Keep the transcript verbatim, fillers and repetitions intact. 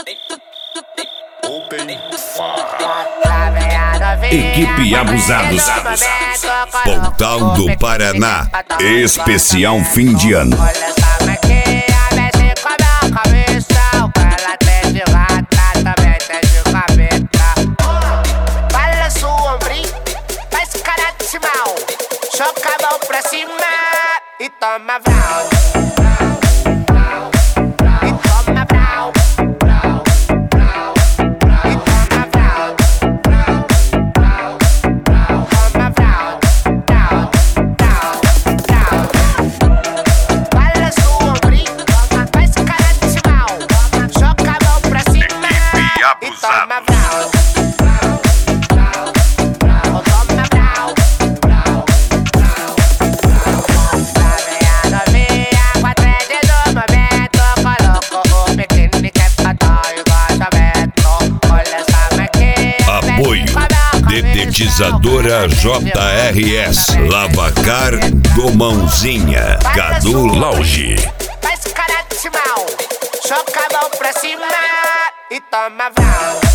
Equipe Abusados, Pontal do Paraná, especial fim de ano. Joga a mão pra cima e toma vrau. E toma vrau. E toma vrau. Toma vrau. Vrau, vrau, vrau. Balança o ombrinho, faz cara de mal. Joga a mão pra cima e toma vrau. Detetizadora J R S, Lavacar do Mãozinha, Cadu Lauge. Faz cara de mal, joga a mão pra cima e toma vrau.